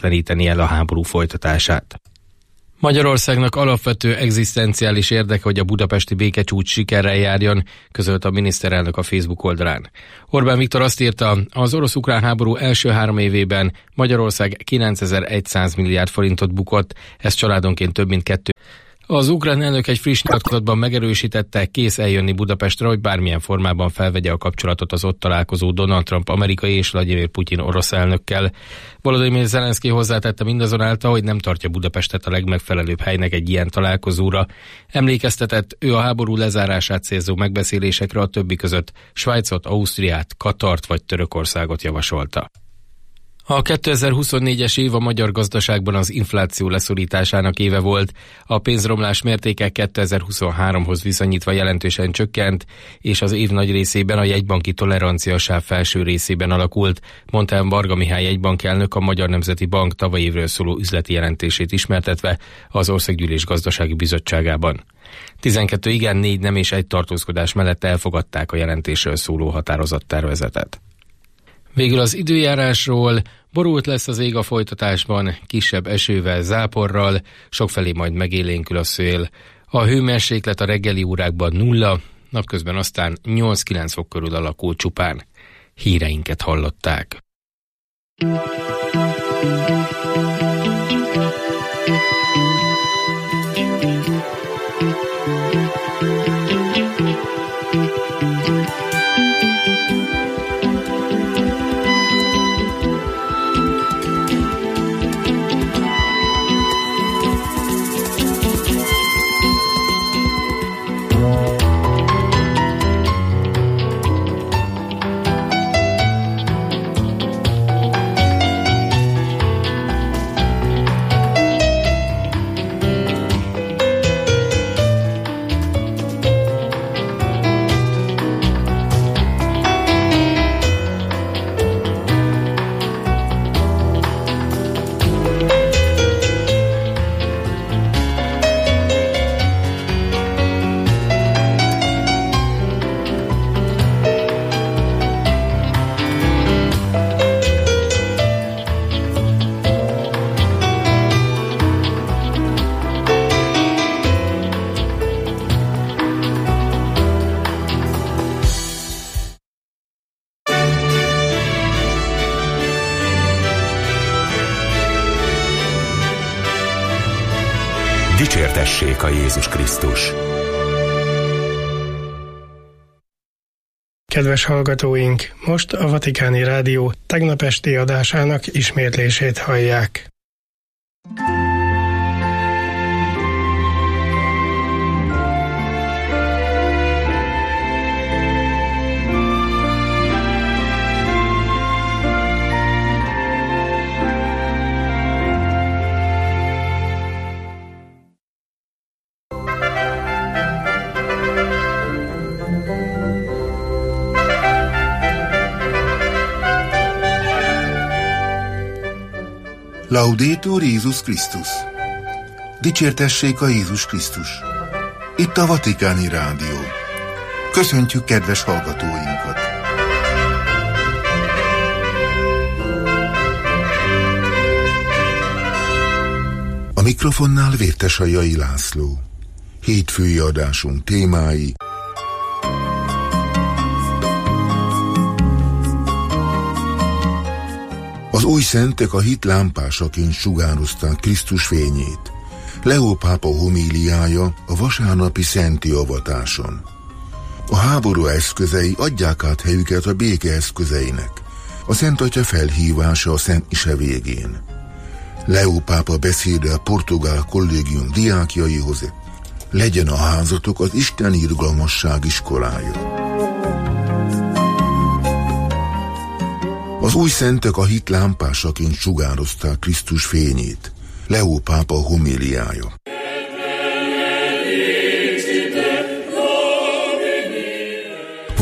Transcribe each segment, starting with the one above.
lehetetleníteni el a háború folytatását. Magyarországnak alapvető egzisztenciális érdeke, hogy a budapesti békecsúcs sikerrel járjon, közölte a miniszterelnök a Facebook oldalán. Orbán Viktor azt írta, az orosz-ukrán háború első 3 évében Magyarország 9100 milliárd forintot bukott, ez családonként több mint 2. Az ukrán elnök egy friss nyilatkozatban megerősítette, kész eljönni Budapestre, hogy bármilyen formában felvegye a kapcsolatot az ott találkozó Donald Trump amerikai és Vladimir Putyin orosz elnökkel. Volodymyr Zelenszky hozzátette mindazonáltal, hogy nem tartja Budapestet a legmegfelelőbb helynek egy ilyen találkozóra. Emlékeztetett, ő a háború lezárását célzó megbeszélésekre a többi között Svájcot, Ausztriát, Katart vagy Törökországot javasolta. A 2024-es év a magyar gazdaságban az infláció leszorításának éve volt. A pénzromlás mértéke 2023-hoz viszonyítva jelentősen csökkent, és az év nagy részében a jegybanki toleranciasáv felső részében alakult, mondta el Varga Mihály jegybankelnök a Magyar Nemzeti Bank tavaly évről szóló üzleti jelentését ismertetve az Országgyűlés Gazdasági Bizottságában. 12 igen, 4 nem és 1 tartózkodás mellett elfogadták a jelentésről szóló határozattervezetet. Végül az időjárásról: borult lesz az ég a folytatásban, kisebb esővel, záporral, sokfelé majd megélénkül a szél. A hőmérséklet a reggeli órákban 0, napközben aztán 8-9 fok körül alakul csupán. Híreinket hallották. Dicsértessék a Jézus Krisztus! Kedves hallgatóink, most a Vatikáni Rádió tegnap esti adásának ismétlését hallják. Laudetur Jézus Krisztus! Dicsértessék a Jézus Krisztus! Itt a Vatikáni Rádió. Köszöntjük kedves hallgatóinkat! A mikrofonnál Vértesajai László. Hétfői adásunk témái: az új szentek a hit lámpásaként sugározták Krisztus fényét. Leó pápa homíliája a vasárnapi szenti avatáson. A háború eszközei adják át helyüket a béke eszközeinek. A Szent Atya felhívása a Szent Mise végén. Leó pápa beszéde a portugál kollégium diákjaihoz: legyen a házatok az Isten irgalmasság iskolája. Az új szentek a hit lámpásaként sugározták Krisztus fényét. Leó pápa homíliája.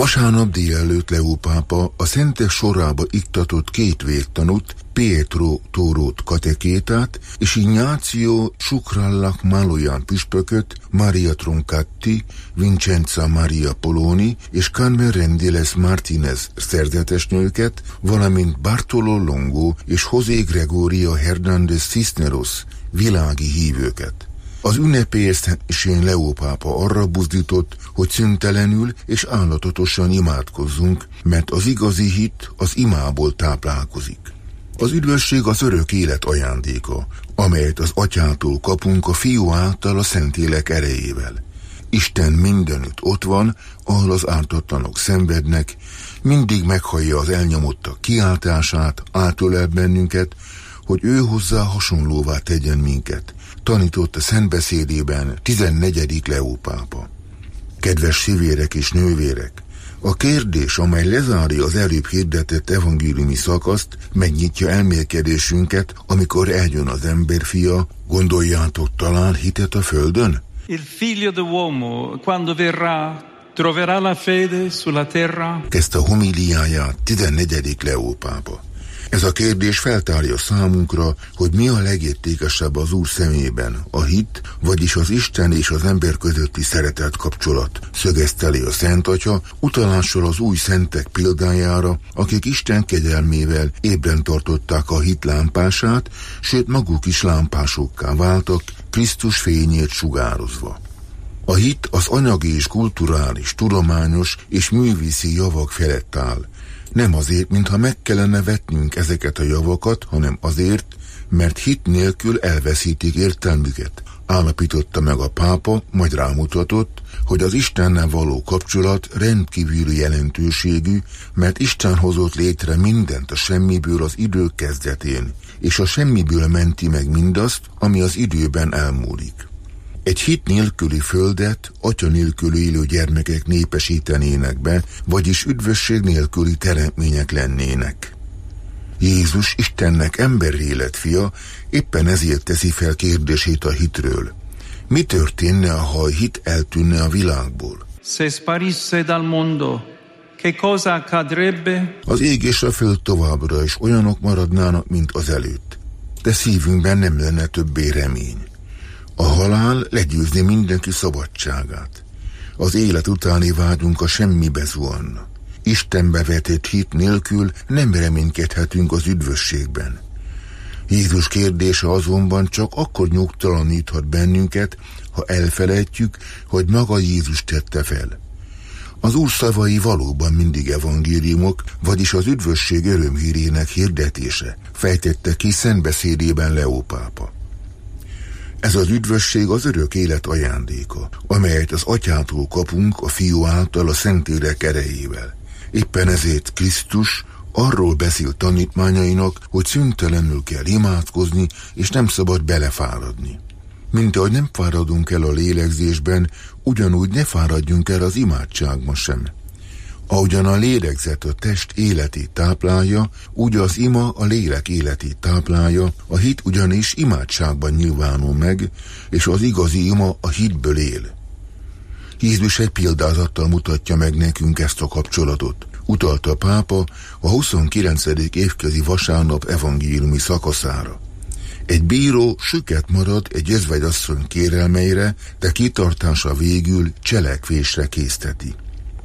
Vasárnap délelőtt Leó pápa a szentek sorába iktatott 2 végtanút, Pietro Tórót katekétát és Ignácio Csukrallak Maloyan püspököt, Maria Troncatti, Vincenza Maria Poloni és Carmen Rendiles Martínez szerzetesnőket, valamint Bartolo Longo és José Gregorio Hernández Cisneros világi hívőket. Az ünnepélyesén Leó pápa arra buzdított, hogy szüntelenül és állatatosan imádkozzunk, mert az igazi hit az imából táplálkozik. Az üdvösség az örök élet ajándéka, amelyet az Atyától kapunk a Fiú által a Szentlélek erejével. Isten mindenütt ott van, ahol az ártatlanok szenvednek, mindig meghallja az elnyomottak kiáltását, átölel bennünket, hogy ő hozzá hasonlóvá tegyen minket, tanított a szentbeszédében 14. Leó pápa. Kedves szivérek és nővérek, a kérdés, amely lezárja az előbb hirdetett evangéliumi szakaszt, megnyitja elmélkedésünket, amikor eljön az emberfia, gondoljátok, talál hitet a földön? Il figlio dell'uomo, quando verrà, troverà la fede sulla terra? Kezdte a homiliáját 14. Leó pápa. Ez a kérdés feltárja számunkra, hogy mi a legértékesebb az Úr szemében, a hit, vagyis az Isten és az ember közötti szeretet kapcsolat, szögezteli a Szent Atya, utalással az új szentek példájára, akik Isten kegyelmével ébren tartották a hit lámpását, sőt maguk is lámpásokká váltak, Krisztus fényét sugározva. A hit az anyagi és kulturális, tudományos és művészi javak felett áll. Nem azért, mintha meg kellene vetnünk ezeket a javakat, hanem azért, mert hit nélkül elveszítik értelmüket. Állapította meg a pápa, majd rámutatott, hogy az Istennel való kapcsolat rendkívüli jelentőségű, mert Isten hozott létre mindent a semmiből az idő kezdetén, és a semmiből menti meg mindazt, ami az időben elmúlik. Egy hit nélküli földet atya nélkül élő gyermekek népesítenének be, vagyis üdvösség nélküli teremtmények lennének. Jézus Istennek emberré lett fia, éppen ezért teszi fel kérdését a hitről. Mi történne, ha a hit eltűnne a világból? Se sparisse dal mondo, che cosa accadrebbe? Az ég és a föld továbbra is olyanok maradnának, mint az előtt, de szívünkben nem lenne többé remény. A halál legyőzni mindenki szabadságát. Az élet utáni vágyunk a semmibe zuhanna. Istenbe vetett hit nélkül nem reménykedhetünk az üdvösségben. Jézus kérdése azonban csak akkor nyugtalaníthat bennünket, ha elfelejtjük, hogy maga Jézus tette fel. Az Úr szavai valóban mindig evangéliumok, vagyis az üdvösség örömhírének hirdetése, fejtette ki szentbeszédében Leó pápa. Ez az üdvösség az örök élet ajándéka, amelyet az Atyától kapunk a Fiú által a Szentlélek erejével. Éppen ezért Krisztus arról beszél tanítványainak, hogy szüntelenül kell imádkozni, és nem szabad belefáradni. Mint ahogy nem fáradunk el a lélegzésben, ugyanúgy ne fáradjunk el az imádságban sem. Ahogyan a lélegzet a test életét táplálja, úgy az ima a lélek életét táplálja, a hit ugyanis imádságban nyilvánul meg, és az igazi ima a hitből él. Jézus egy példázattal mutatja meg nekünk ezt a kapcsolatot. Utalta a pápa a 29. évközi vasárnap evangéliumi szakaszára. Egy bíró süket marad egy özvegyasszony kérelmeire, de kitartása végül cselekvésre készteti.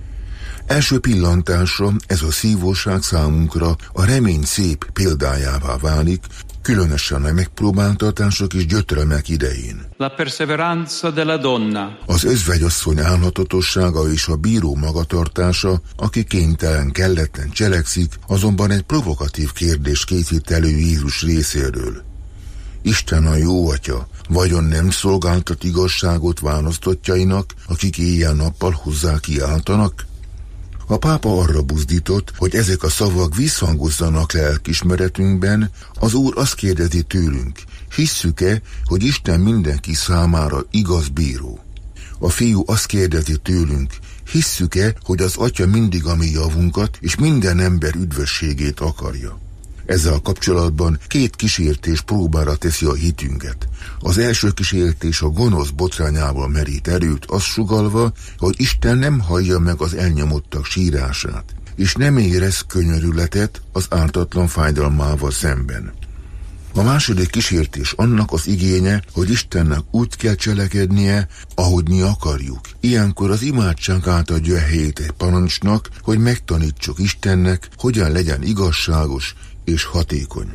Első pillantásra ez a szívóság számunkra a remény szép példájává válik, különösen a megpróbáltatások és gyötrelmek idején. La perseveranza della donna. Az özvegyasszony álhatatossága és a bíró magatartása, aki kénytelen, kelletlen cselekszik, azonban egy provokatív kérdés készít elő Jézus részéről. Isten a jó atya, vajon nem szolgáltat igazságot választottjainak, akik éjjel-nappal hozzá kiáltanak? A pápa arra buzdított, hogy ezek a szavak visszhangozzanak lelkiismeretünkben. Az Úr azt kérdezi tőlünk, hisszük-e, hogy Isten mindenki számára igaz bíró? A Fiú azt kérdezi tőlünk, hisszük-e, hogy az Atya mindig a mi javunkat és minden ember üdvösségét akarja? Ezzel kapcsolatban 2 kísértés próbára teszi a hitünket. Az első kísértés a gonosz botrányával merít erőt, azt sugallva, hogy Isten nem hallja meg az elnyomottak sírását, és nem érez könyörületet az ártatlan fájdalmával szemben. A második kísértés annak az igénye, hogy Istennek úgy kell cselekednie, ahogy mi akarjuk. Ilyenkor az imádság átadja helyét egy parancsnak, hogy megtanítsuk Istennek, hogyan legyen igazságos és hatékony.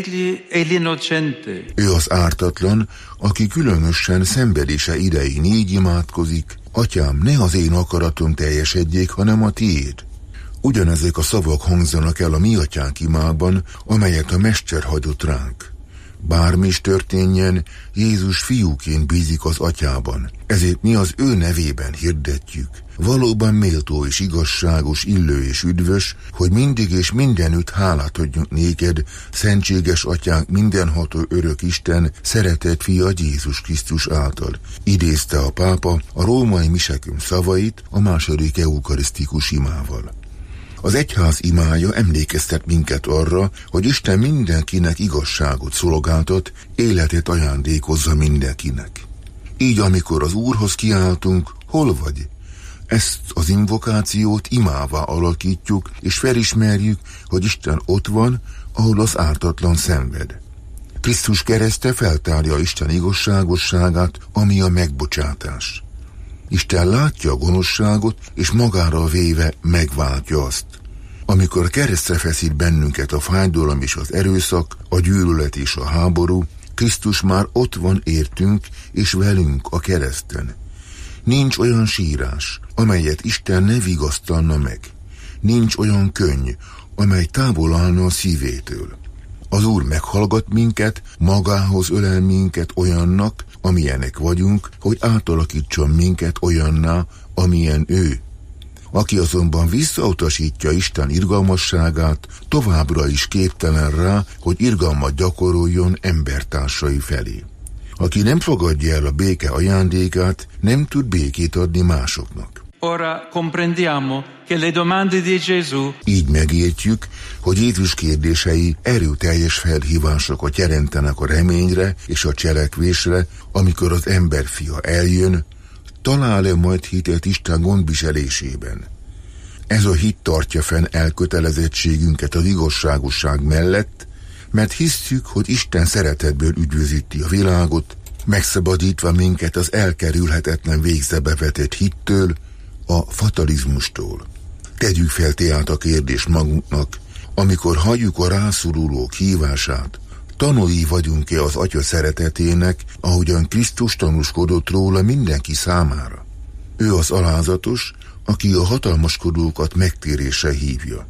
Ő az ártatlan, aki különösen szenvedése idején így imádkozik: Atyám, ne az én akaratom teljesedjék, hanem a tiéd. Ugyanezek a szavak hangzanak el a mi atyánk imában, amelyet a Mester hagyott ránk. Bármi is történjen, Jézus fiúként bízik az atyában, ezért mi az ő nevében hirdetjük. Valóban méltó és igazságos, illő és üdvös, hogy mindig és mindenütt hálát adjunk néked, szentséges atyánk, mindenható örök Isten, szeretett fia Jézus Krisztus által. Idézte a pápa a római miseküm szavait a második eukarisztikus imával. Az egyház imája emlékeztet minket arra, hogy Isten mindenkinek igazságot szolgáltat, életet ajándékozza mindenkinek. Így, amikor az Úrhoz kiáltunk, hol vagy? Ezt az invokációt imává alakítjuk, és felismerjük, hogy Isten ott van, ahol az ártatlan szenved. Krisztus kereszte feltárja Isten igazságosságát, ami a megbocsátás. Isten látja a gonoszságot, és magára véve megváltja azt. Amikor keresztre feszít bennünket a fájdalom és az erőszak, a gyűlölet és a háború, Krisztus már ott van értünk és velünk a kereszten. Nincs olyan sírás, amelyet Isten ne vigasztalna meg. Nincs olyan könny, amely távol állna a szívétől. Az Úr meghallgat minket, magához ölel minket olyannak, amilyenek vagyunk, hogy átalakítson minket olyanná, amilyen ő. Aki azonban visszautasítja Isten irgalmasságát, továbbra is képtelen rá, hogy irgalmat gyakoroljon embertársai felé. Aki nem fogadja el a béke ajándékát, nem tud békét adni másoknak. Ora comprendiamo che le domande di Gesù. Így megértjük, hogy Jézus kérdései erőteljes felhívásokat jelentenek a reményre és a cselekvésre, amikor az emberfia eljön, talál-e majd hitet Isten gondviselésében. Ez a hit tartja fenn elkötelezettségünket az igazságosság mellett, mert hisszük, hogy Isten szeretetből üdvözíti a világot, megszabadítva minket az elkerülhetetlen végzetbe vetett hittől, a fatalizmustól. Tegyük fel tehát a kérdést magunknak, amikor halljuk a rászorulók hívását, tanúi vagyunk-e az Atya szeretetének, ahogyan Krisztus tanúskodott róla mindenki számára. Ő az alázatos, aki a hatalmaskodókat megtérésre hívja.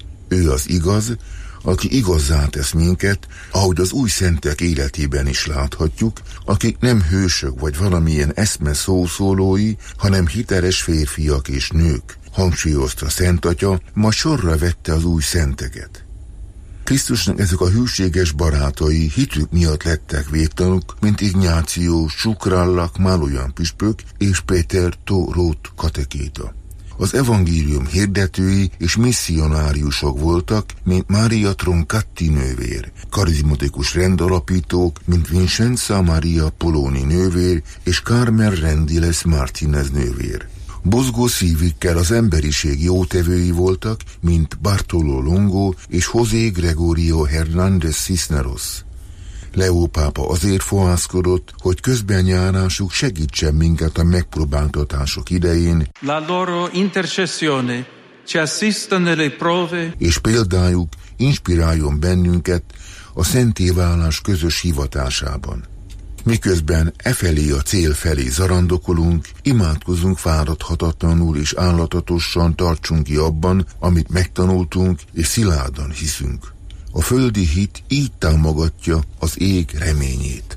Ő az igaz, aki igazzá tesz minket, ahogy az új szentek életében is láthatjuk, akik nem hősök vagy valamilyen eszme szószólói, hanem hiteles férfiak és nők, hangsúlyozta Szent Atya, majd sorra vette az új szenteket. Krisztusnak ezek a hűséges barátai hitük miatt lettek végtanúk, mint Ignáció, Sukrallak, Málojan püspök és Péter Tórót katekéta. Az evangélium hirdetői és misszionáriusok voltak, mint Mária Troncatti nővér, karizmatikus rendalapítók, mint Vincenza Maria Poloni nővér és Carmen Rendiles Martínez nővér. Bozgó szívükkel az emberiség jótevői voltak, mint Bartolo Longo és José Gregorio Hernández Cisneros. Leó pápa azért fohászkodott, hogy közbenjárásuk segítsen minket a megpróbáltatások idején, La loro intercessione ci assista nelle prove, és példájuk inspiráljon bennünket a szentéválás közös hivatásában. Miközben efelé a cél felé zarandokolunk, imádkozunk fáradhatatlanul és állatatosan, tartsunk ki abban, amit megtanultunk, és szilárdan hiszünk. A földi hit így támogatja az ég reményét.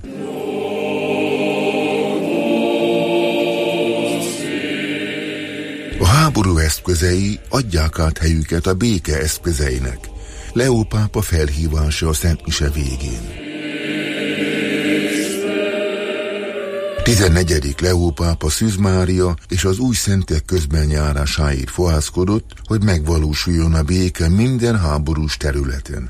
A háború eszközei adják át helyüket a béke eszközeinek. Leó pápa felhívása a Szent Mise végén. 14. Leó pápa Szűz Mária és az új szentek közbenjárásáért fohászkodott, hogy megvalósuljon a béke minden háborús területen.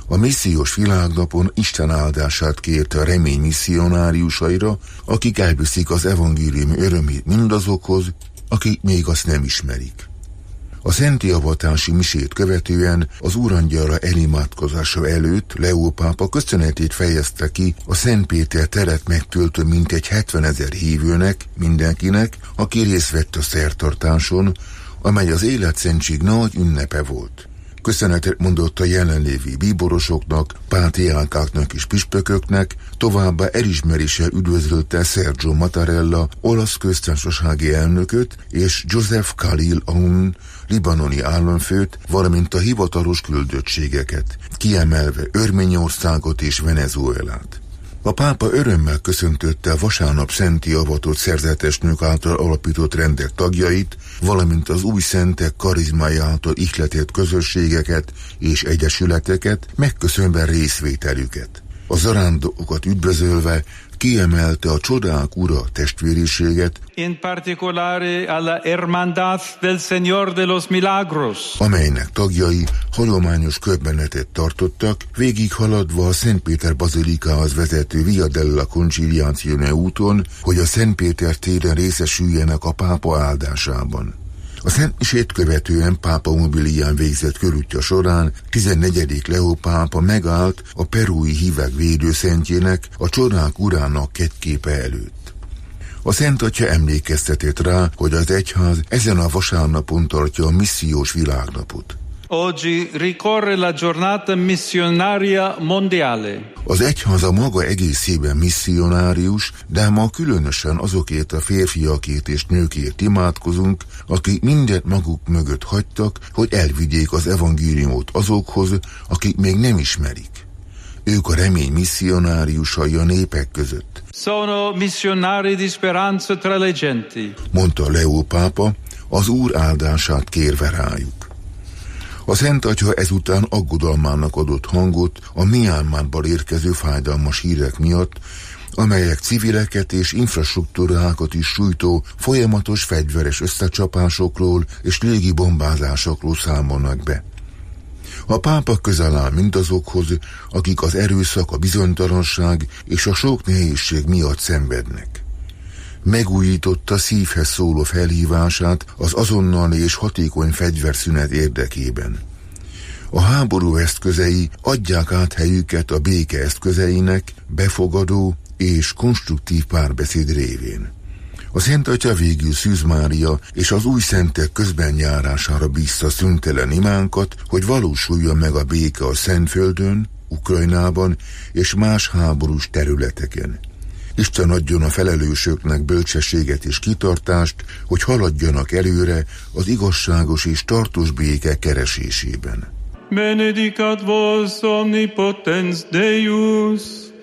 A missziós világnapon Isten áldását kérte a remény misszionáriusaira, akik elviszik az evangélium örömét mindazokhoz, akik még azt nem ismerik. A szenti avatási misét követően az Úrangyalra elimádkozása előtt Leó pápa köszönetét fejezte ki a Szent Péter teret megtöltő mintegy 70 000 hívőnek, mindenkinek, aki részt vett a szertartáson, amely az életszentség nagy ünnepe volt. Köszönetet mondott a jelenlévő bíborosoknak, pátriárkáknak és püspököknek, továbbá elismeréssel üdvözölte Sergio Mattarella, olasz köztársasági elnököt, és Joseph Khalil Aoun, libanoni államfőt, valamint a hivatalos küldöttségeket, kiemelve Örményországot és Venezuelát. A pápa örömmel köszöntötte a vasárnap szenti avatott szerzetesnők által alapított rendek tagjait, valamint az új szentek karizmája által ihletett közösségeket és egyesületeket, megköszönve részvételüket. A zarándokokat üdvözölve kiemelte a csodák ura testvériséget, in particolare alla Hermandad del Señor de los Milagros, amelynek tagjai hagyományos körbenetet tartottak, végighaladva a Szent Péter bazilikához vezető Via della Conciliazione úton, hogy a Szent Péter téren részesüljenek a pápa áldásában. A Szent Misét követően pápa mobilián végzett körútja során 14. Leó pápa megállt a perui hívek védőszentjének, a csodák urának kettképe előtt. A Szent Atya emlékeztetett rá, hogy az egyház ezen a vasárnapon tartja a missziós világnapot. Oggi ricorre la giornata missionaria mondiale. Az egyház a maga egészében misszionárius, de ma különösen azokért a férfiakért és nőkért imádkozunk, akik mindent maguk mögött hagytak, hogy elvigyék az evangéliumot azokhoz, akik még nem ismerik. Ők a remény misszionáriusai a népek között. Sono missionari di speranza tra le genti, mondta Leó pápa, az Úr áldását kérve rájuk. A Szent Atya ezután aggodalmának adott hangot a Mianmarból érkező fájdalmas hírek miatt, amelyek civileket és infrastruktúrákat is sújtó folyamatos fegyveres összecsapásokról és légi bombázásokról számolnak be. A pápa közel áll mindazokhoz, akik az erőszak, a bizonytalanság és a sok nehézség miatt szenvednek. Megújította szívhez szóló felhívását az azonnali és hatékony fegyverszünet érdekében. A háború eszközei adják át helyüket a béke eszközeinek, befogadó és konstruktív párbeszéd révén. A Szent Atya végül Szűz Mária és az új szentek közben járására bízta szüntelen imánkat, hogy valósuljon meg a béke a Szentföldön, Ukrajnában és más háborús területeken. Isten adjon a felelősöknek bölcsességet és kitartást, hogy haladjanak előre az igazságos és tartós béke keresésében. Benedicat vos omnipotens Deus,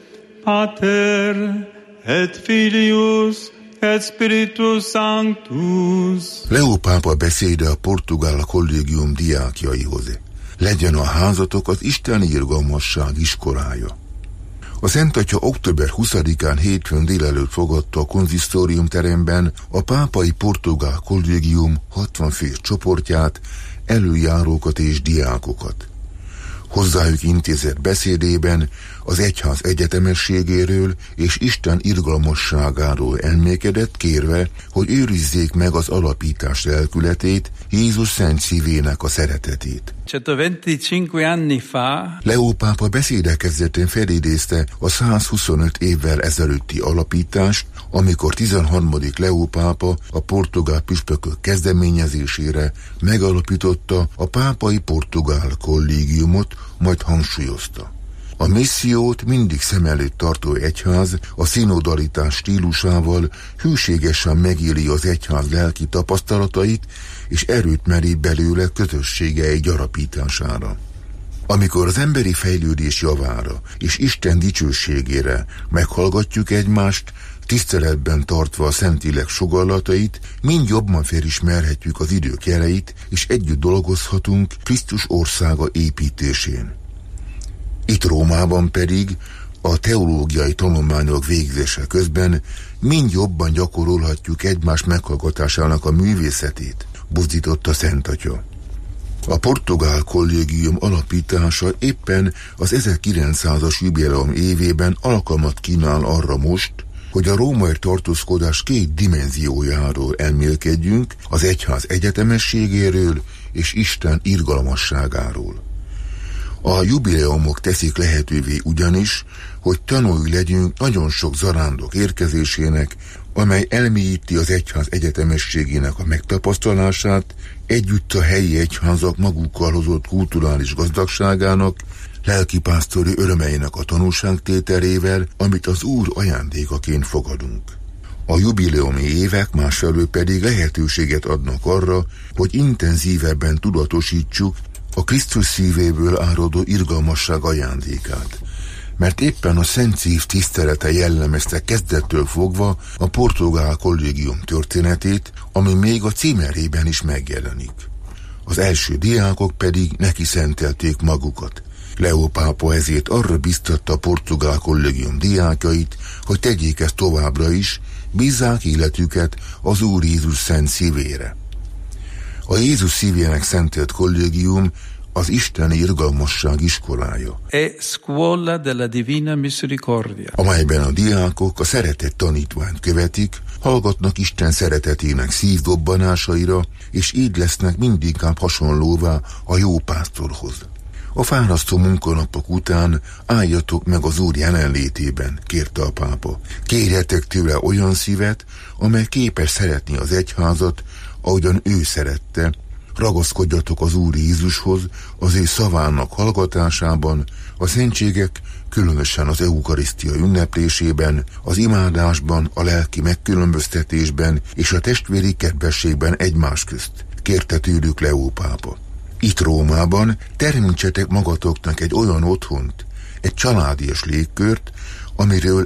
Pater et Filius et Spiritus Sanctus. Leó pápa beszéde a portugál kollégium diákjaihoz. Legyen a házatok az isteni irgalmasság iskolája. A Szent Atya október 20-án hétfőn délelőtt fogadta a konzisztórium teremben a pápai portugál kollégium 60 fő csoportját, előjárókat és diákokat. Hozzájuk intézett beszédében az egyház egyetemességéről és Isten irgalmasságáról emlékedett, kérve, hogy őrizzék meg az alapítás lelkületét, Jézus szent szívének a szeretetét. 125 anni fa, Leó pápa beszéde kezdetén felidézte a 125 évvel ezelőtti alapítást, amikor 13. Leó pápa a portugál püspökök kezdeményezésére megalapította a pápai portugál kollégiumot, majd hangsúlyozta. A missziót mindig szem előtt tartó egyház a szinodalitás stílusával hűségesen megéli az egyház lelki tapasztalatait, és erőt merít belőle közösségei gyarapítására. Amikor az emberi fejlődés javára és Isten dicsőségére meghallgatjuk egymást, tiszteletben tartva a Szentlélek sugallatait, mind jobban felismerhetjük az idők jeleit, és együtt dolgozhatunk Krisztus országa építésén. Itt Rómában pedig a teológiai tanulmányok végzése közben mind jobban gyakorolhatjuk egymás meghallgatásának a művészetét, buzdította Szent Atya. A portugál kollégium alapítása éppen az 1900-as jubileum évében alkalmat kínál arra most, hogy a római tartózkodás két dimenziójáról elmélkedjünk, az egyház egyetemességéről és Isten irgalmasságáról. A jubileumok teszik lehetővé ugyanis, hogy tanúi legyünk nagyon sok zarándok érkezésének, amely elmélyíti az egyház egyetemességének a megtapasztalását, együtt a helyi egyházak magukkal hozott kulturális gazdagságának, lelkipásztori örömeinek a tanúságtételével, amit az Úr ajándékaként fogadunk. A jubileumi évek másfelől pedig lehetőséget adnak arra, hogy intenzívebben tudatosítsuk a Krisztus szívéből áradó irgalmasság ajándékát, mert éppen a Szent Szív tisztelete jellemezte kezdettől fogva a portugál kollégium történetét, ami még a címerében is megjelenik. Az első diákok pedig neki szentelték magukat. Leó pápa ezért arra biztatta a portugál kollégium diákjait, hogy tegyék ezt továbbra is, bízzák életüket az Úr Jézus szent szívére. A Jézus szívének szentelt kollégium az isteni irgalmasság iskolája, Scuola della Divina Misericordia, amelyben a diákok a szeretett tanítványt követik, hallgatnak Isten szeretetének szívdobbanásaira, és így lesznek mindinkább hasonlóvá a jó pásztorhoz. A fárasztó munkanapok után álljatok meg az Úr jelenlétében, kérte a pápa. Kérjetek tőle olyan szívet, amely képes szeretni az egyházat, ahogyan ő szerette. Ragaszkodjatok az Úr Jézushoz, az ő szavának hallgatásában, a szentségek, különösen az eukarisztia ünneplésében, az imádásban, a lelki megkülönböztetésben és a testvéri kedvességben egymás közt, kérte tőlük Leó pápa. Itt Rómában teremtsetek magatoknak egy olyan otthont, egy családias légkört, amiről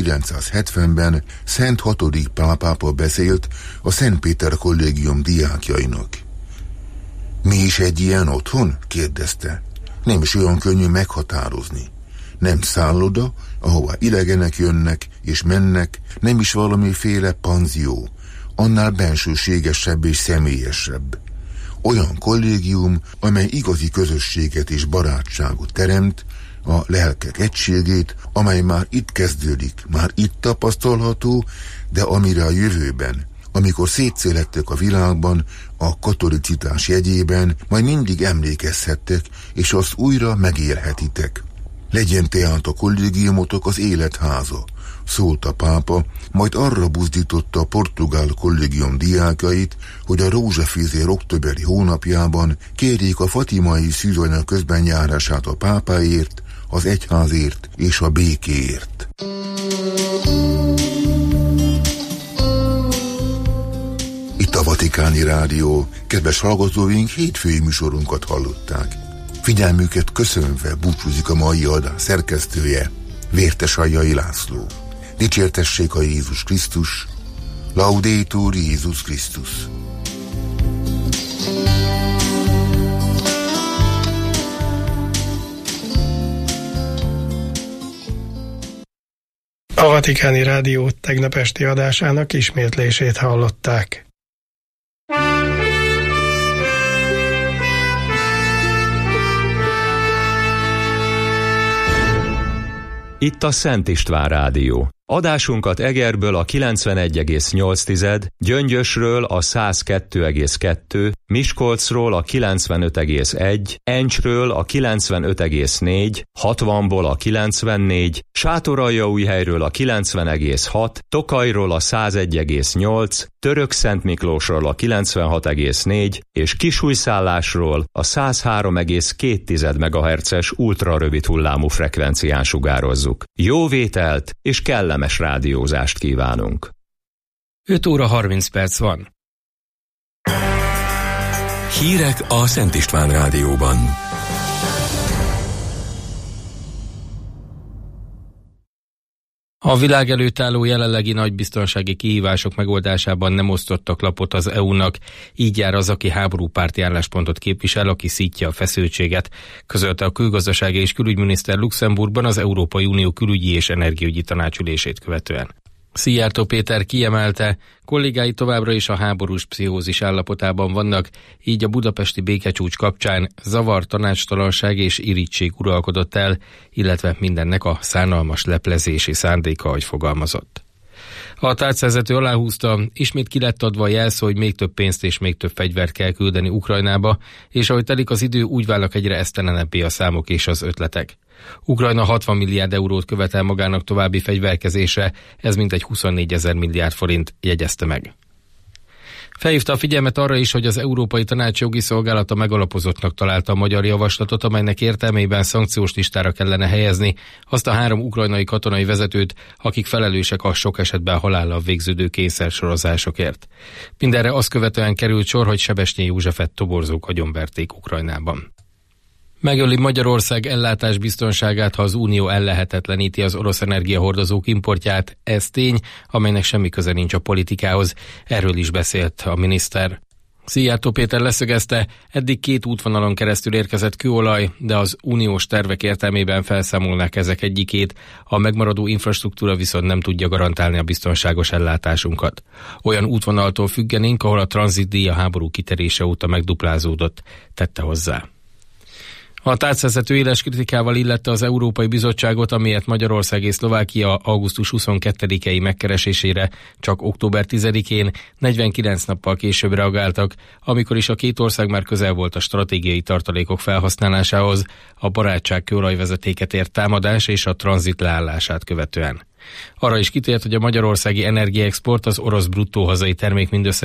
1970-ben Szent hatodik Pál pápa beszélt a Szent Péter kollégium diákjainak. Mi is egy ilyen otthon? Kérdezte. Nem is olyan könnyű meghatározni. Nem szálloda, ahová idegenek jönnek és mennek, nem is valamiféle panzió, annál bensőségesebb és személyesebb. Olyan kollégium, amely igazi közösséget és barátságot teremt, a lelkek egységét, amely már itt kezdődik, már itt tapasztalható, de amire a jövőben, amikor szétszélettek a világban, a katolicitás jegyében, majd mindig emlékezhettek, és azt újra megélhetitek. Legyen tehát a kollégiumotok az életháza, szólt a pápa, majd arra buzdította a portugál kollégium diákjait, hogy a rózsafézér októberi hónapjában kérjék a fatimai szűzanya közbenjárását a pápáért, az egyházért és a békéért. Itt a Vatikáni Rádió, kedves hallgatóink, hétfői műsorunkat hallották. Figyelmüket köszönve búcsúzik a mai adás szerkesztője, Vértesaljai László. Dicsértessék a Jézus Krisztus, Laudetur Jézus Krisztus. A Vatikáni Rádió tegnap esti adásának ismétlését hallották. Itt a Szent István Rádió. Adásunkat Egerből a 91,8, Gyöngyösről a 102,2, Miskolcról a 95,1, Encsről a 95,4, 60-ból a 94, Sátoraljaújhelyről a 90,6, Tokajról a 101,8, Törökszentmiklósról a 96,4 és Kisújszállásról a 103,2 MHz-es ultrarövid hullámú frekvencián sugározzuk. Jó vételt és kellemes rádiózást kívánunk! 5 óra 30 perc van. Hírek a Szent István Rádióban. A világ előtt álló jelenlegi nagy biztonsági kihívások megoldásában nem osztottak lapot az EU-nak, így jár az, aki háborúpárti álláspontot képvisel, aki szítja a feszültséget, közölte a külgazdasági és külügyminiszter Luxemburgban az Európai Unió külügyi és energiaügyi tanácsülését követően. Szijjártó Péter kiemelte, kollégái továbbra is a háborús pszichózis állapotában vannak, így a budapesti békecsúcs kapcsán zavar, tanácstalanság és irigység uralkodott el, illetve mindennek a szánalmas leplezési szándéka, ahogy fogalmazott. A tárcvezető aláhúzta, ismét ki lett adva a jelszó, hogy még több pénzt és még több fegyvert kell küldeni Ukrajnába, és ahogy telik az idő, úgy válnak egyre esztelenebbé a számok és az ötletek. Ukrajna 60 milliárd eurót követel magának további fegyverkezésre, ez mintegy 24 000 milliárd forint, jegyezte meg. Felhívta a figyelmet arra is, hogy az Európai Tanács jogi szolgálata megalapozottnak találta a magyar javaslatot, amelynek értelmében szankciós listára kellene helyezni azt a 3 ukrajnai katonai vezetőt, akik felelősek a sok esetben halállal végződő kényszersorozásokért. Mindenre azt követően került sor, hogy Sebestyén Józsefet toborzók agyonverték Ukrajnában. Megöli Magyarország ellátásbiztonságát, ha az Unió ellehetetleníti az orosz energiahordozók importját. Ez tény, amelynek semmi köze nincs a politikához. Erről is beszélt a miniszter. Szijjártó Péter leszögezte, eddig 2 útvonalon keresztül érkezett kőolaj, de az uniós tervek értelmében felszámolnák ezek egyikét, a megmaradó infrastruktúra viszont nem tudja garantálni a biztonságos ellátásunkat. Olyan útvonaltól függenénk, ahol a tranzitdíj a háború kiterése óta megduplázódott, tette hozzá. A tárcvezető éles kritikával illette az Európai Bizottságot, amiért Magyarország és Szlovákia augusztus 22-i megkeresésére csak október 10-én 49 nappal később reagáltak, amikor is a 2 ország már közel volt a stratégiai tartalékok felhasználásához, a barátság kőolajvezetéket ért támadás és a tranzit leállását követően. Arra is kitért, hogy a magyarországi energiaexport az orosz bruttó hazai termék mindössze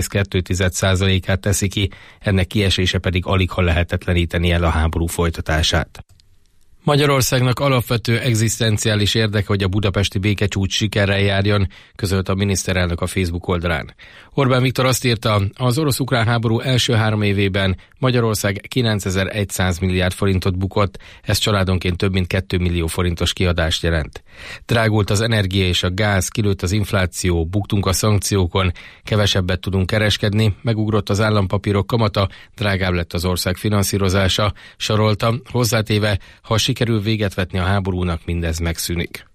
0,2%-át teszi ki, ennek kiesése pedig aligha lehetetleníteni el a háború folytatását. Magyarországnak alapvető egzisztenciális érdeke, hogy a budapesti békecsúcs sikerrel járjon, közölt a miniszterelnök a Facebook oldalán. Orbán Viktor azt írta, az orosz-ukrán háború első 3 évében Magyarország 9100 milliárd forintot bukott, ez családonként több mint 2 millió forintos kiadást jelent. Drágult az energia és a gáz, kilőtt az infláció, buktunk a szankciókon, kevesebbet tudunk kereskedni, megugrott az állampapírok kamata, drágább lett az ország finanszírozása, sorolta, hozzátéve, ha sikerül véget vetni a háborúnak, mindez megszűnik.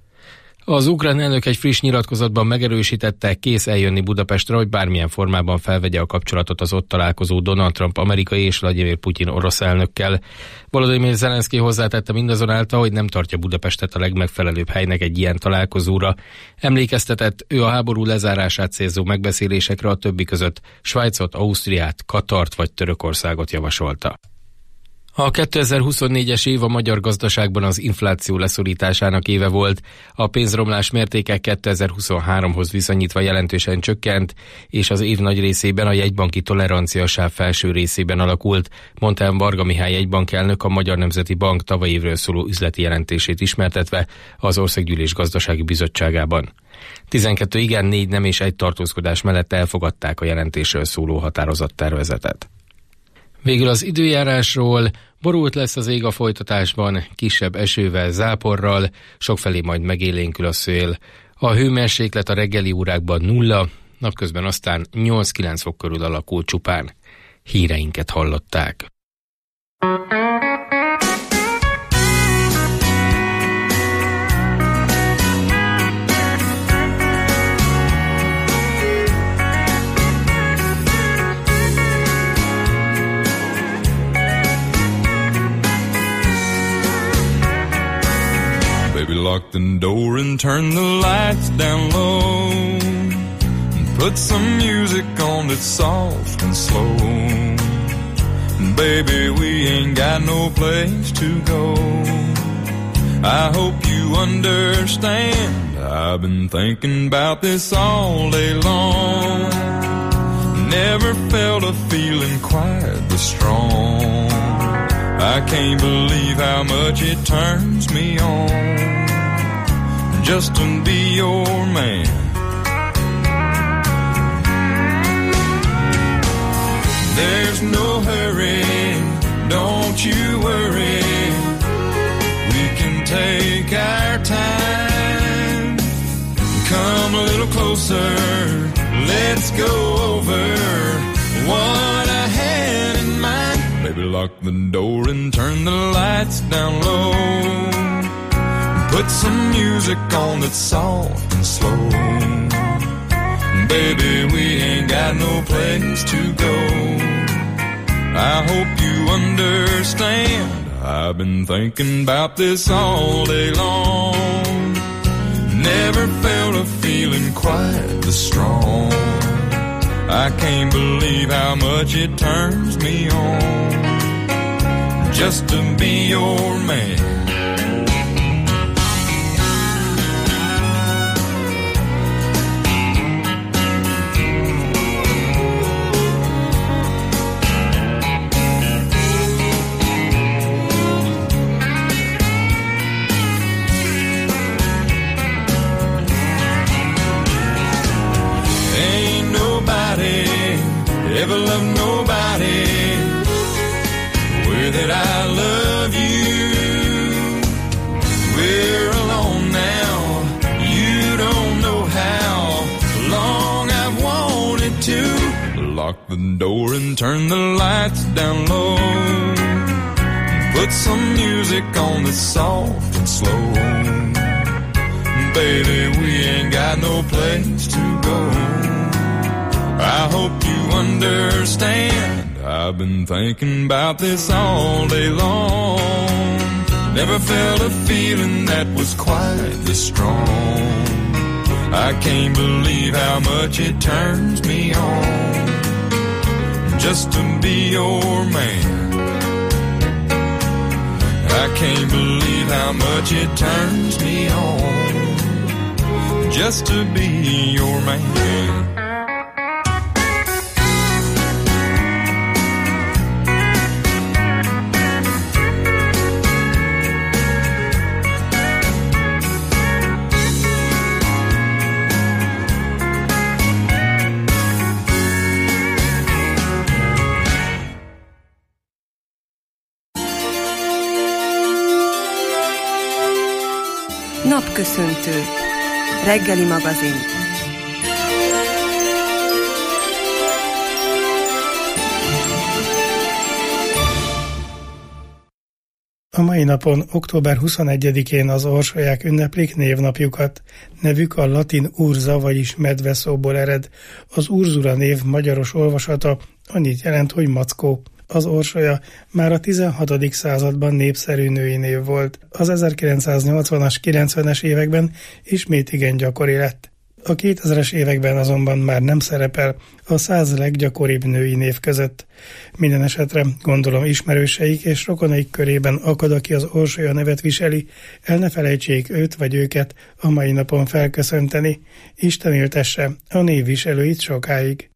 Az ukrán elnök egy friss nyilatkozatban megerősítette, kész eljönni Budapestre, hogy bármilyen formában felvegye a kapcsolatot az ott találkozó Donald Trump amerikai és Vladimir Putyin orosz elnökkel. Volodymyr Zelenszky hozzátette mindazonáltal, hogy nem tartja Budapestet a legmegfelelőbb helynek egy ilyen találkozóra. Emlékeztetett, ő a háború lezárását célzó megbeszélésekre a többi között Svájcot, Ausztriát, Katart vagy Törökországot javasolta. A 2024-es év a magyar gazdaságban az infláció leszorításának éve volt. A pénzromlás mértéke 2023-hoz viszonyítva jelentősen csökkent, és az év nagy részében a jegybanki toleranciasáv felső részében alakult, mondta Varga Mihály jegybank elnök a Magyar Nemzeti Bank tavaly évről szóló üzleti jelentését ismertetve az Országgyűlés Gazdasági Bizottságában. 12 igen, 4 nem és 1 tartózkodás mellett elfogadták a jelentésről szóló határozattervezetet. Végül az időjárásról: borult lesz az ég a folytatásban, kisebb esővel, záporral, sokfelé majd megélénkül a szél. A hőmérséklet a reggeli órákban 0, napközben aztán 8-9 fok körül alakul csupán. Híreinket hallották. Lock the door and turn the lights down low, and put some music on that's soft and slow. And baby, we ain't got no place to go. I hope you understand, I've been thinking about this all day long. Never felt a feeling quite this strong. I can't believe how much it turns me on just to be your man. There's no hurry, don't you worry. We can take our time. Come a little closer, let's go over what I had in mind. Baby, lock the door and turn the lights down low. Put some music on that's soft and slow. Baby, we ain't got no place to go. I hope you understand. I've been thinking about this all day long. Never felt a feeling quite this strong. I can't believe how much it turns me on just to be your man. Ever love nobody way that I love you. We're alone now. You don't know how long I've wanted to lock the door and turn the lights down low. Put some music on that's soft and slow. Baby, we ain't got no place to go. I hope you understand. I've been thinking about this all day long. Never felt a feeling that was quite this strong. I can't believe how much it turns me on just to be your man. I can't believe how much it turns me on just to be your man. Napköszöntő. Reggeli magazin. A mai napon, október 21-én az orsolyák ünneplik névnapjukat. Nevük a latin urza, vagyis medve szóból ered. Az urzura név magyaros olvasata annyit jelent, hogy mackó. Az orsolya már a 16. században népszerű női név volt. Az 1980-as, 90-es években ismét igen gyakori lett. A 2000-es években azonban már nem szerepel a 100 leggyakoribb női név között. Minden esetre gondolom ismerőseik és rokonaik körében akad, aki az orsolya nevet viseli, el ne felejtsék őt vagy őket a mai napon felköszönteni. Isten éltesse a névviselőit sokáig.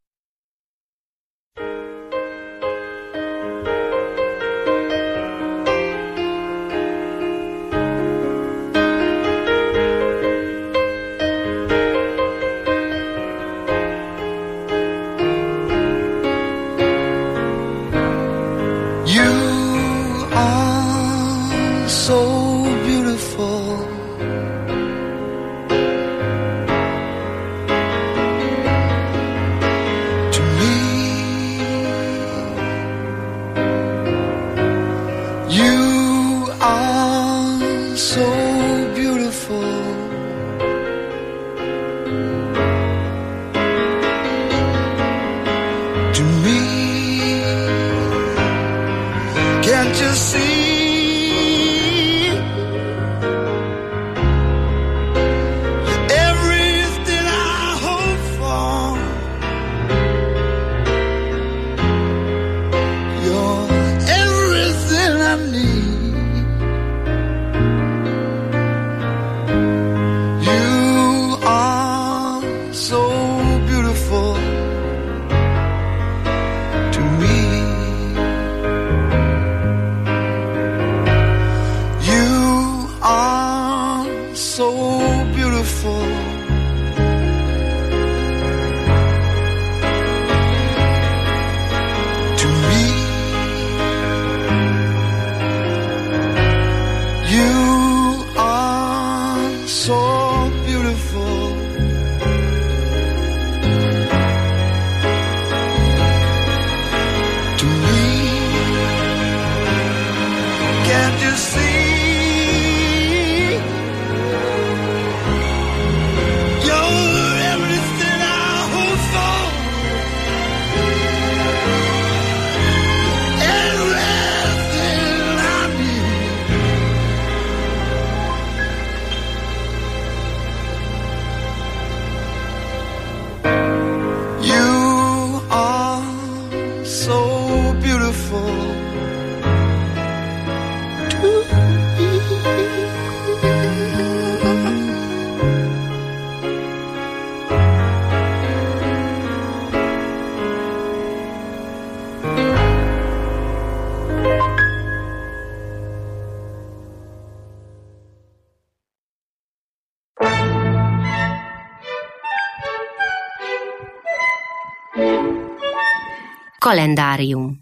Kalendárium.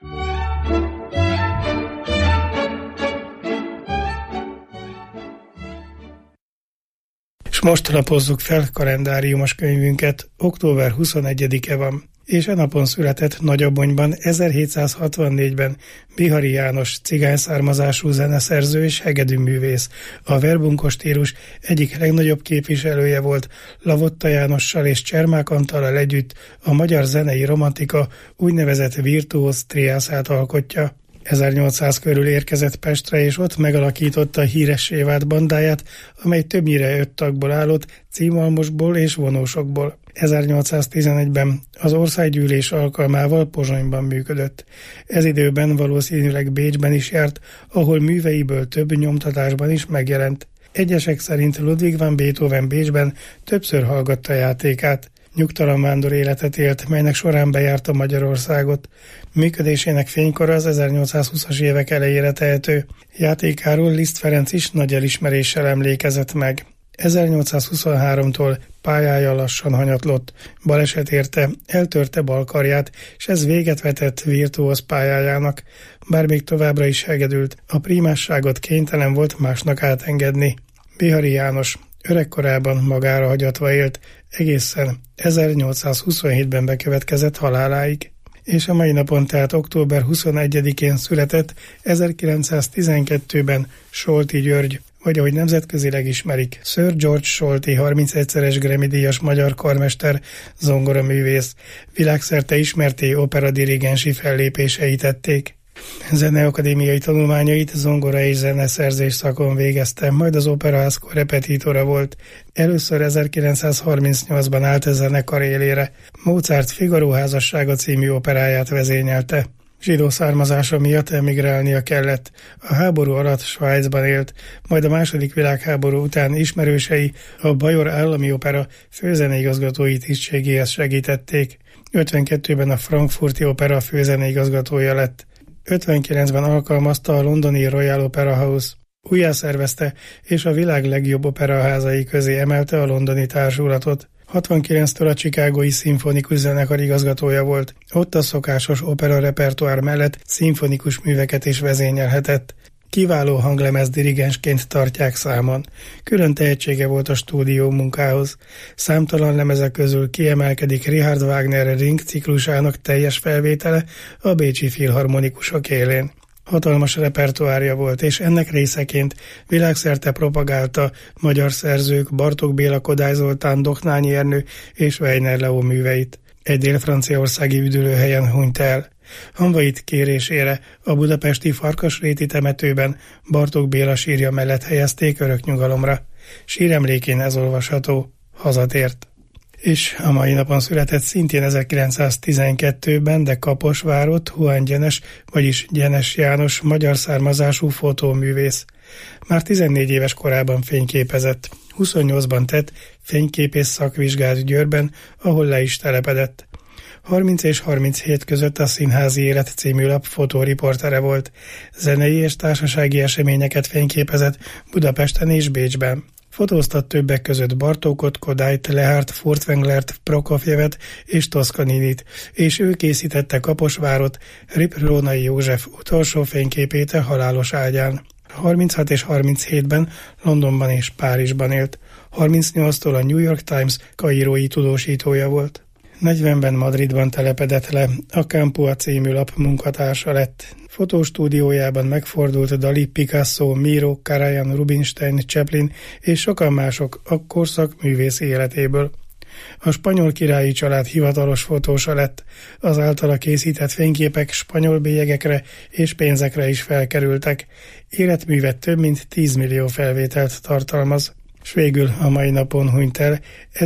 És most lapozzuk fel kalendáriumos könyvünket, október 21-e van, és e napon született Nagyabonyban 1764-ben Bihari János cigány származású zeneszerző és hegedűművész. A verbunkos stílus egyik legnagyobb képviselője volt, Lavotta Jánossal és Csermák Antallal együtt a magyar zenei romantika úgynevezett virtuóz triászát alkotja. 1800 körül érkezett Pestre, és ott megalakította híressé vált bandáját, amely többnyire 5 tagból állott, címalmosból és vonósokból. 1811-ben az országgyűlés alkalmával Pozsonyban működött. Ez időben valószínűleg Bécsben is járt, ahol műveiből több nyomtatásban is megjelent. Egyesek szerint Ludwig van Beethoven Bécsben többször hallgatta játékát. Nyugtalan vándor életet élt, melynek során bejárta Magyarországot. Működésének fénykora az 1820-as évek elejére tehető. Játékáról Liszt Ferenc is nagy elismeréssel emlékezett meg. 1823-tól pályája lassan hanyatlott, baleset érte, eltörte bal karját, és ez véget vetett virtuóz pályájának. Bár még továbbra is hegedült, a prímásságot kénytelen volt másnak átengedni. Bihari János öregkorában magára hagyatva élt, egészen 1827-ben bekövetkezett haláláig. És a mai napon, tehát október 21-én született 1912-ben Solti György, vagy ahogy nemzetközileg ismerik, Sir George Solti, 31-szeres Grammy-díjas magyar karmester, zongoraművész. Világszerte ismerté operadirigensi fellépései tették. Zeneakadémiai tanulmányait zongora és zeneszerzés szakon végezte, majd az Operaház korepetitora volt. Először 1938-ban állt a zenekar élére. Mozart Figaro házassága című operáját vezényelte. Zsidó származása miatt emigrálnia kellett. A háború alatt Svájcban élt, majd a II. Világháború után ismerősei a Bajor Állami Opera főzeneigazgatói tisztségéhez segítették. 52-ben a Frankfurti Opera főzeneigazgatója lett. 59-ben alkalmazta a londoni Royal Opera House. Újjászervezte és a világ legjobb operaházai közé emelte a londoni társulatot. 69-től a Chicagói szimfonikus zenekar igazgatója volt. Ott a szokásos opera repertoár mellett szimfonikus műveket is vezényelhetett. Kiváló hanglemez dirigensként tartják számon. Külön tehetsége volt a stúdió munkához. Számtalan lemezek közül kiemelkedik Richard Wagner Ring ciklusának teljes felvétele a bécsi filharmonikusok élén. Hatalmas repertoárja volt, és ennek részeként világszerte propagálta magyar szerzők Bartók Béla, Kodály Zoltán, Doknányi Ernő és Weiner Leó műveit. Egy dél-franciaországi üdülőhelyen hunyt el. Hamvait kérésére a budapesti Farkasréti temetőben Bartók Béla sírja mellett helyezték örök nyugalomra. Síremlékén ez olvasható: hazatért. És a mai napon született szintén 1912-ben, de Kaposvárott Huán Gyenes, vagyis Gyenes János, magyar származású fotóművész. Már 14 éves korában fényképezett. 28-ban tett fényképész szakvizsgát Győrben, ahol le is telepedett. 30 és 37 között a Színházi Élet című lap fotóriportere volt. Zenei és társasági eseményeket fényképezett Budapesten és Bécsben. Fotóztat többek között Bartókot, Kodályt, Lehárt, Furtwänglert, Prokofjevet és Toscaninit, és ő készítette Kaposvárot, Ripp-Rónai József utolsó fényképét a halálos ágyán. 36 és 37-ben Londonban és Párizsban élt. 38-tól a New York Times kairói tudósítója volt. 40-ben Madridban telepedett le, a Campua című lap munkatársa lett. Fotóstúdiójában megfordult Dali, Picasso, Miro, Karajan, Rubinstein, Chaplin és sokan mások a korszak művész életéből. A spanyol királyi család hivatalos fotósa lett, az általa készített fényképek spanyol bélyegekre és pénzekre is felkerültek. Életművet több mint 10 millió felvételt tartalmaz. S végül a mai napon hunyt el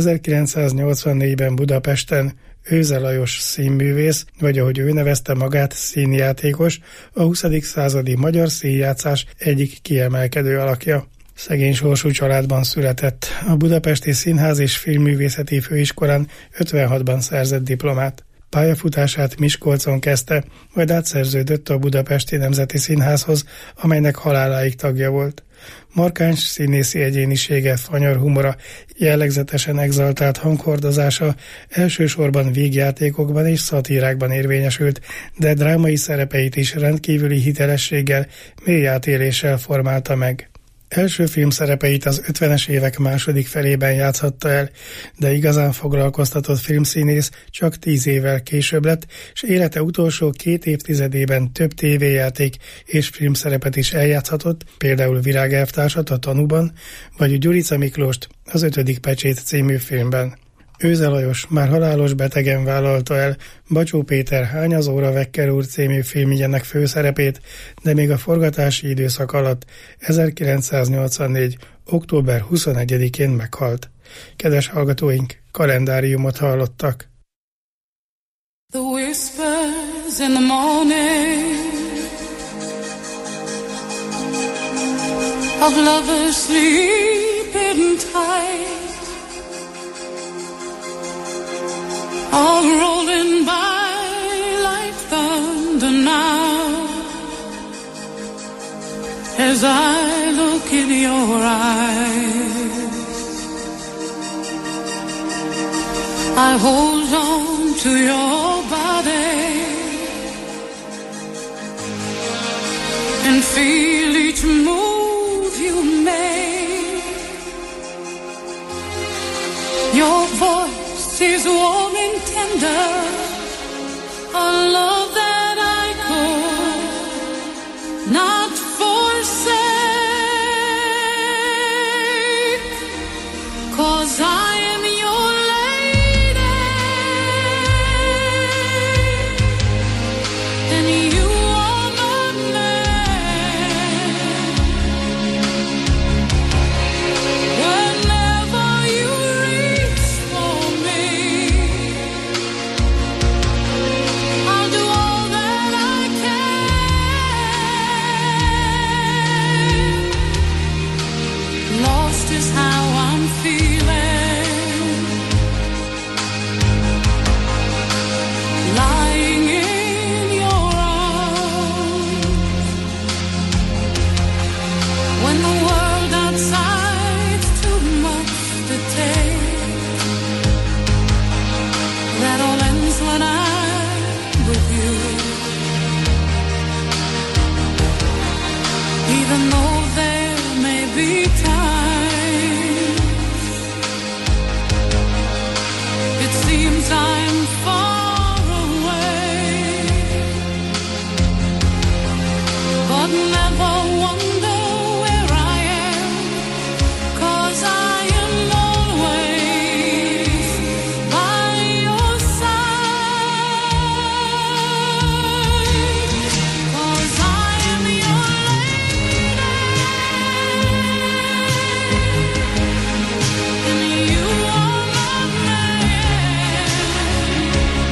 1984-ben Budapesten Őze Lajos színművész, vagy ahogy ő nevezte magát, színjátékos, a 20. századi magyar színjátszás egyik kiemelkedő alakja. Szegény sorsú családban született. A Budapesti Színház és Filmművészeti Főiskolán 56-ban szerzett diplomát. Pályafutását Miskolcon kezdte, majd átszerződött a Budapesti Nemzeti Színházhoz, amelynek haláláig tagja volt. Markáns színészi egyénisége, fanyar humora, jellegzetesen exaltált hanghordozása elsősorban vígjátékokban és szatírákban érvényesült, de drámai szerepeit is rendkívüli hitelességgel, mély átéléssel formálta meg. Első filmszerepeit az 50-es évek második felében játszhatta el, de igazán foglalkoztatott filmszínész csak 10 évvel később lett, és élete utolsó 2 évtizedében több tévéjáték és filmszerepet is eljátszhatott, például Virágelvtársat a Tanúban, vagy Gyurica Miklóst az 5. pecsét című filmben. Őze Lajos már halálos betegen vállalta el Bacsó Péter Hány az óra Vekker úr című filmjének főszerepét, de még a forgatási időszak alatt 1984. október 21-én meghalt. Kedves hallgatóink, kalendáriumot hallottak. The whispers in the morning of lovers sleeping tight all rolling by like thunder now as I look in your eyes. I hold on to your body and feel each move you make. Your voice is warm and tender, a love that I could not forsake, 'cause I am your lady and you are my man. Whenever you reach for me, I'll do all that I can. Lost is how I'm feeling, lying in your arms. When the world outside's too much to take, that all ends when I'm with you. Even though there may be times it seems I'm far away, but never wonder where I am, 'cause I am always by your side, 'cause I am your lady and you are my man.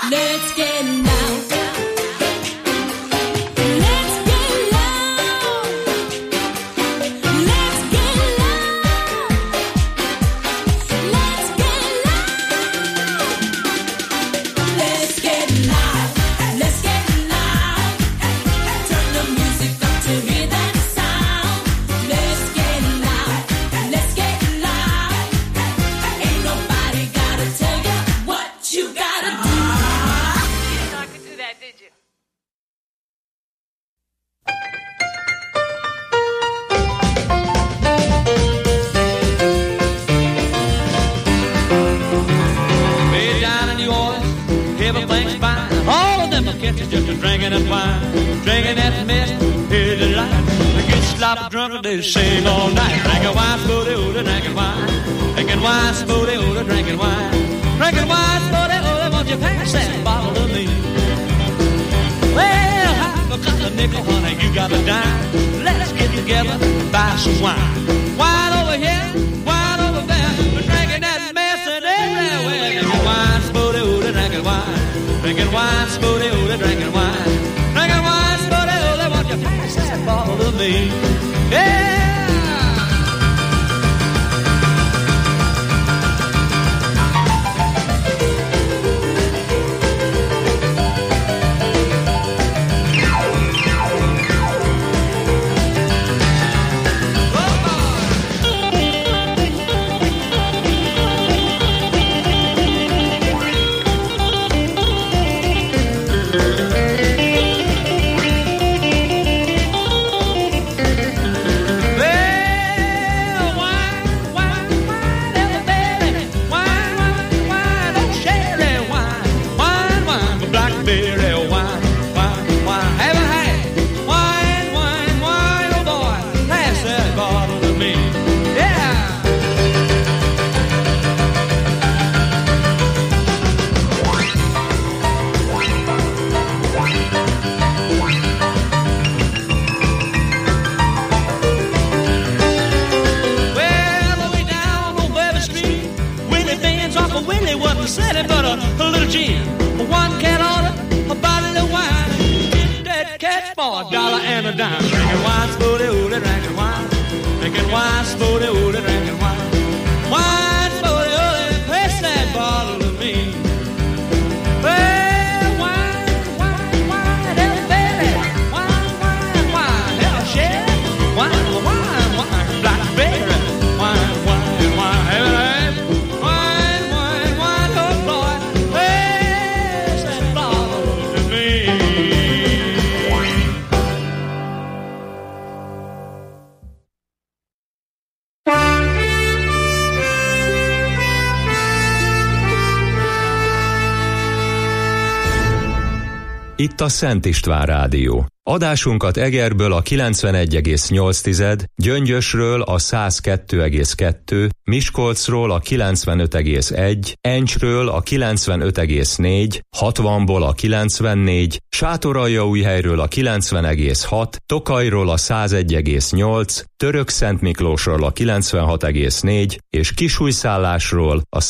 They sing all night, drinking wine, spooty, ooty, drinking wine, drinking wine, spooty, ooty, drinking wine, drinking wine, spooty, ooty. Won't you pass that bottle to me? Well, have a couple of nickel, honey, you got a dime. Let's get together, buy some wine. Wine over here, wine over there. We're drinking that mess and everywhere. Drinking wine, spooty, ooty, drinking wine, drinking wine, spooty, ooty, drinking wine, drinking wine, spooty, ooty. Won't you pass that bottle to me? Yeah! Itt a Szent István Rádió. Adásunkat Egerből a 91,8, Gyöngyösről a 102,2, Miskolcról a 95,1, Encsről a 95,4, 60-ból a 94, Sátoraljaújhelyről a 90,6, Tokajról a 101,8, Törökszentmiklósról a 96,4 és Kisújszállásról a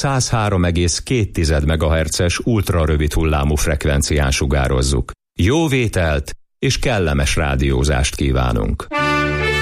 103,2 MHz-es ultrarövid hullámú frekvencián sugározzuk. Jó vételt és kellemes rádiózást kívánunk!